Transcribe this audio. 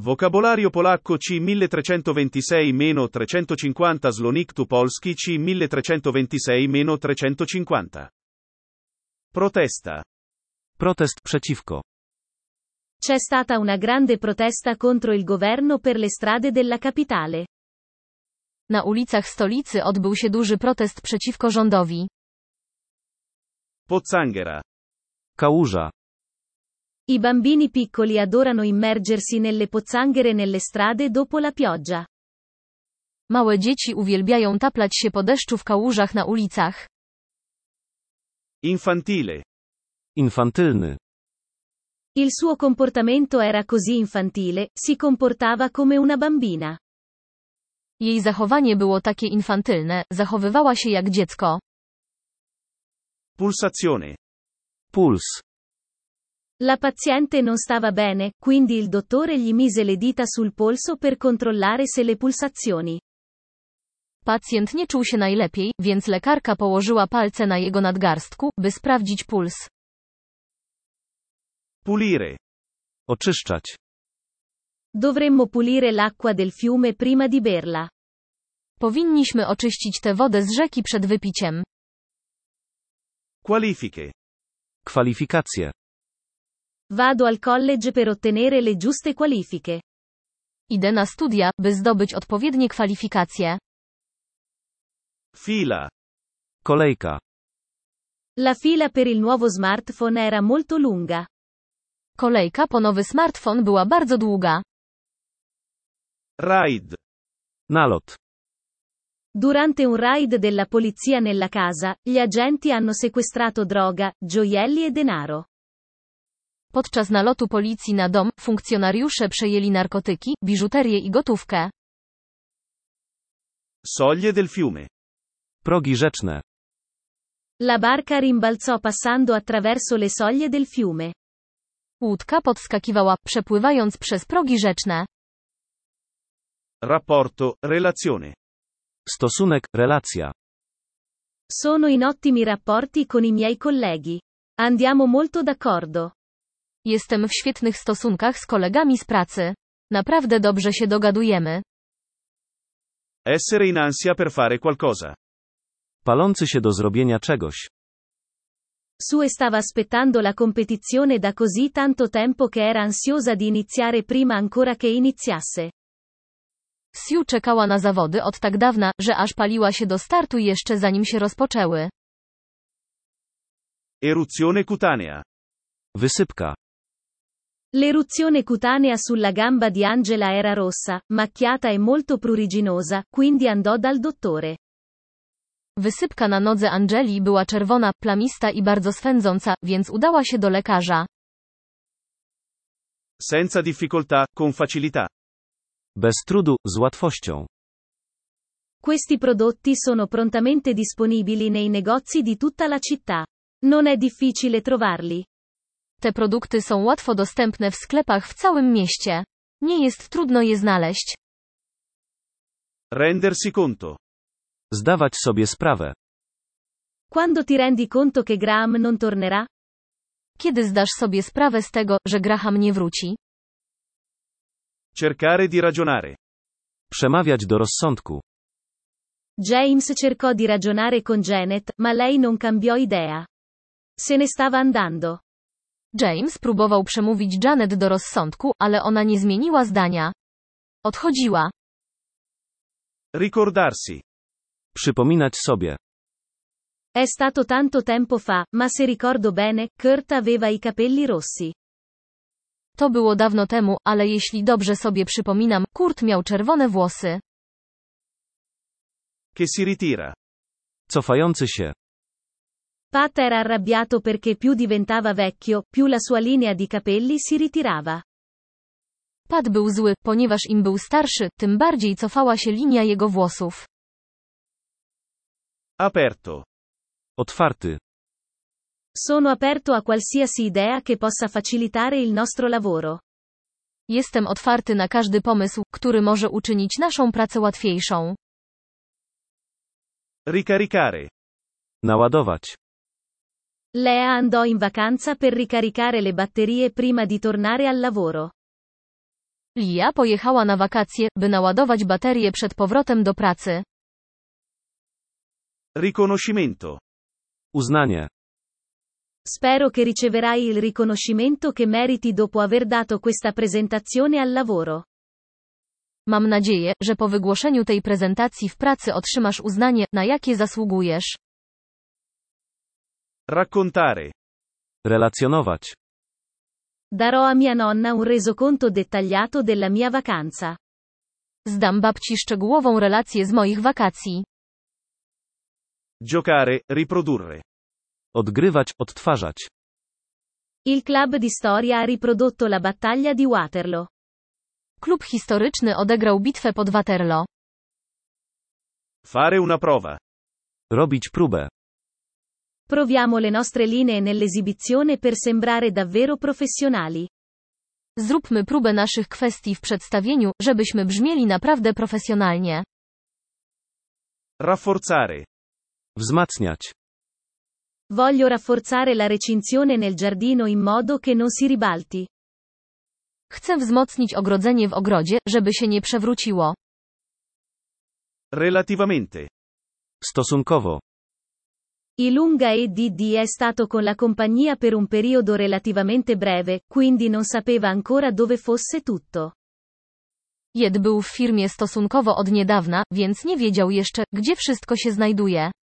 Vocabolario polacco C 1326-350 Zlonik Tupolski C 1326-350. Protesta. Protest przeciwko. C'è stata una grande protesta contro il governo per le strade della capitale. Na ulicach stolicy odbył się duży protest przeciwko rządowi. Pozzanghera. Kałuża. I bambini piccoli adorano immergersi nelle pozzanghere nelle strade dopo la pioggia. Małe dzieci uwielbiają taplać się po deszczu w kałużach na ulicach. Infantile. Infantylny. Il suo comportamento era così infantile, si comportava come una bambina. Jej zachowanie było takie infantylne, zachowywała się jak dziecko. Pulsazione. Puls. La paziente non stava bene, quindi il dottore gli mise le dita sul polso per controllare se le pulsazioni. Pacjent nie czuł się najlepiej, więc lekarka położyła palce na jego nadgarstku, by sprawdzić puls. Pulire. Oczyszczać. Dovremmo pulire l'acqua del fiume prima di berla. Powinniśmy oczyścić tę wodę z rzeki przed wypiciem. Qualifiche. Kwalifikacje. Vado al college per ottenere le giuste qualifiche. Idę na studia, by zdobyć odpowiednie kwalifikacje. Fila. Kolejka. La fila per il nuovo smartphone era molto lunga. Kolejka po nowy smartfon była bardzo długa. Raid. Nalot. Durante un raid della polizia nella casa, gli agenti hanno sequestrato droga, gioielli e denaro. Podczas nalotu policji na dom, funkcjonariusze przejęli narkotyki, biżuterię i gotówkę. Soglie del fiume. Progi rzeczne. La barca rimbalzò passando attraverso le soglie del fiume. Łódka podskakiwała, przepływając przez progi rzeczne. Rapporto, relazione. Stosunek, relacja. Sono in ottimi rapporti con i miei colleghi. Andiamo molto d'accordo. Jestem w świetnych stosunkach z kolegami z pracy. Naprawdę dobrze się dogadujemy. Essere in ansia per fare qualcosa. Palący się do zrobienia czegoś. Sue stava aspettando la competizione da così tanto tempo che era ansiosa di iniziare prima ancora che iniziasse. Sue czekała na zawody od tak dawna, że aż paliła się do startu jeszcze zanim się rozpoczęły. Eruzione cutanea. Wysypka. L'eruzione cutanea sulla gamba di Angela era rossa, macchiata e molto pruriginosa, quindi andò dal dottore. Wysypka na nodze Angeli była czerwona, plamista i bardzo swędząca, więc udała się do lekarza. Senza difficoltà, con facilità. Bez trudu, z łatwością. Questi prodotti sono prontamente disponibili nei negozi di tutta la città. Non è difficile trovarli. Te produkty są łatwo dostępne w sklepach w całym mieście. Nie jest trudno je znaleźć. Rendersi conto. Zdawać sobie sprawę. Quando ti rendi conto che Graham non tornerà? Kiedy zdasz sobie sprawę z tego, że Graham nie wróci? Cercare di ragionare. Przemawiać do rozsądku. James cercò di ragionare con Janet, ma lei non cambiò idea. Se ne stava andando. James próbował przemówić Janet do rozsądku, ale ona nie zmieniła zdania. Odchodziła. Ricordarsi. Przypominać sobie. È stato tanto tempo fa, ma se ricordo bene, Kurt aveva i capelli rossi. To było dawno temu, ale jeśli dobrze sobie przypominam, Kurt miał czerwone włosy. Che si ritira. Cofający się. Pat era arrabbiato perché più diventava vecchio, più la sua linea di capelli si ritirava. Pat był zły, ponieważ im był starszy, tym bardziej cofała się linia jego włosów. Aperto. Otwarty. Sono aperto a qualsiasi idea che possa facilitare il nostro lavoro. Jestem otwarty na każdy pomysł, który może uczynić naszą pracę łatwiejszą. Ricaricare. Naładować. Lea andò in vacanza per ricaricare le batterie prima di tornare al lavoro. Lia pojechała na wakacje, by naładować baterie przed powrotem do pracy. Riconoscimento. Uznanie. Spero che riceverai il riconoscimento che meriti dopo aver dato questa presentazione al lavoro. Mam nadzieję, że po wygłoszeniu tej prezentacji w pracy otrzymasz uznanie, na jakie zasługujesz. Raccontare. Relacjonować. Darò a mia nonna un resoconto dettagliato della mia vacanza. Zdam babci szczegółową relację z moich wakacji. Giocare, riprodurre. Odgrywać, odtwarzać. Il club di storia ha riprodotto la battaglia di Waterloo. Klub historyczny odegrał bitwę pod Waterloo. Fare una prova. Robić próbę. Proviamo le nostre linee nell'esibizione per sembrare davvero professionali. Zróbmy próbę naszych kwestii w przedstawieniu, żebyśmy brzmieli naprawdę profesjonalnie. Rafforzare. Wzmacniać. Voglio rafforzare la recinzione nel giardino in modo che non si ribalti. Chcę wzmocnić ogrodzenie w ogrodzie, żeby się nie przewróciło. Relativamente. Stosunkowo. Ilunga EDD è stato con la compagnia per un periodo relativamente breve, quindi non sapeva ancora dove fosse tutto. Jed był w firmie stosunkowo od niedawna, więc nie wiedział jeszcze, gdzie wszystko się znajduje.